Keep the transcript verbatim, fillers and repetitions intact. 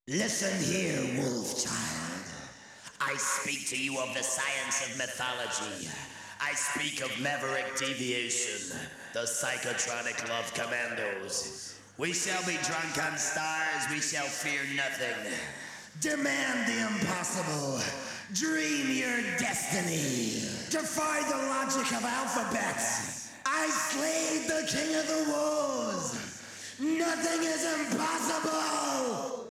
Listen here, wolf child. I speak to you of the science of mythology. I speak of Maverick Deviation, the psychotronic love commandos. We shall be drunk on stars, we shall fear nothing. Demand the impossible. Dream your destiny. Defy the logic of alphabets. I slayed the king of the wolves. Nothing is impossible.